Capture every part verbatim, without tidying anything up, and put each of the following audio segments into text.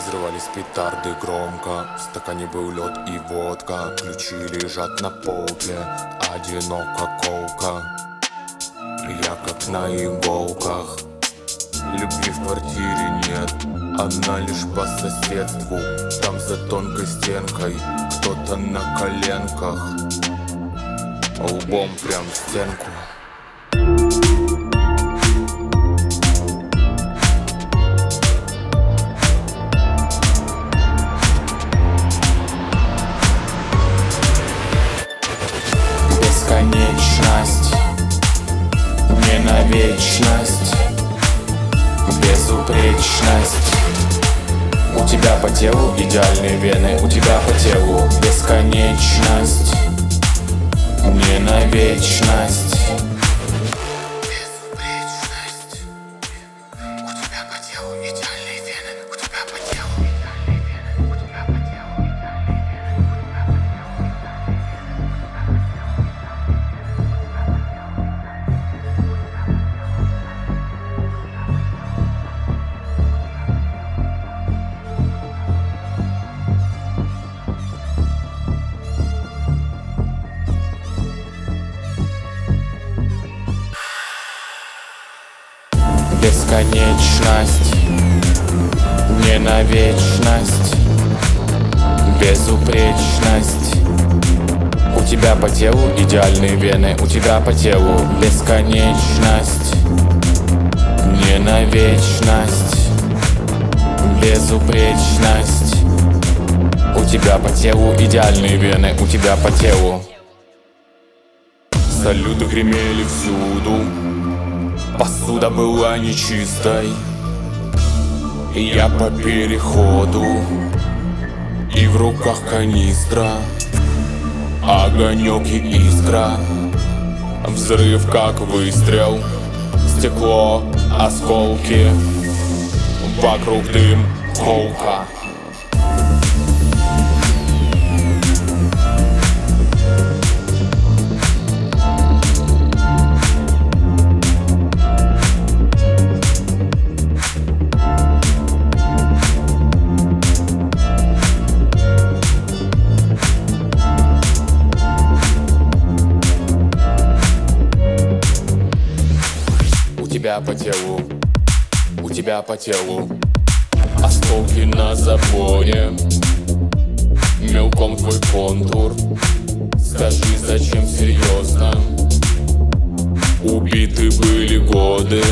Взрывались петарды громко, в стакане был лед и водка. Ключи лежат на полке, одиноко колка. Я как на иголках. Любви в квартире нет, она лишь по соседству. Там за тонкой стенкой кто-то на коленках, лбом прям в стенку. Бесконечность, не на вечность. Безупречность. У тебя по телу идеальные вены, у тебя по телу бесконечность, не на вечность. Безупречность. У тебя по телу идеальные вены, у тебя по телу идеальные вены, у тебя по телу идеальные Бесконечность, не на вечность. Безупречность. У тебя по телу идеальные вены, у тебя по телу бесконечность, не на вечность. Безупречность. У тебя по телу идеальные вены, у тебя по телу. Салюты гремели всюду, посуда была нечистой. И я по переходу, и в руках канистра, огонек и искра. Взрыв как выстрел, стекло, осколки, вокруг дым, колка. У тебя по телу, у тебя по телу осколки на заборе, мелком твой контур. Скажи, зачем серьезно? Убиты были годы,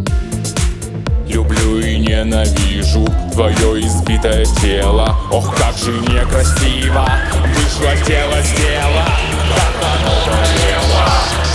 люблю и ненавижу твое избитое тело. Ох, как же некрасиво вышло тело с тела, как оно болело.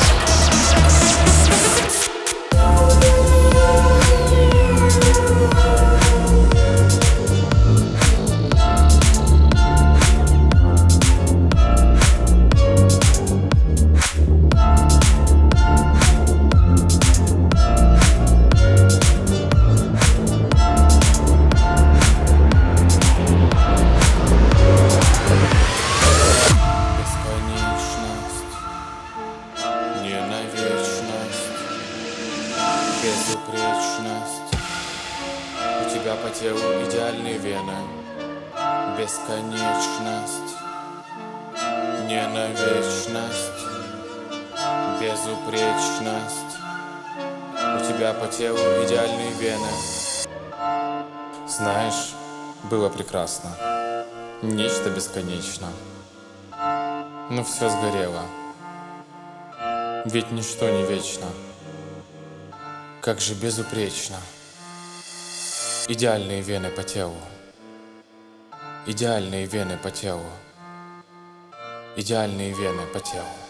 Безупречность. У тебя по телу идеальные вены. Бесконечность, не на вечность. Безупречность. У тебя по телу идеальные вены. Знаешь, было прекрасно. Нечто бесконечно. Но все сгорело. Ведь ничто не вечно. Как же безупречно. Идеальные вены по телу. Идеальные вены по телу. Идеальные вены по телу.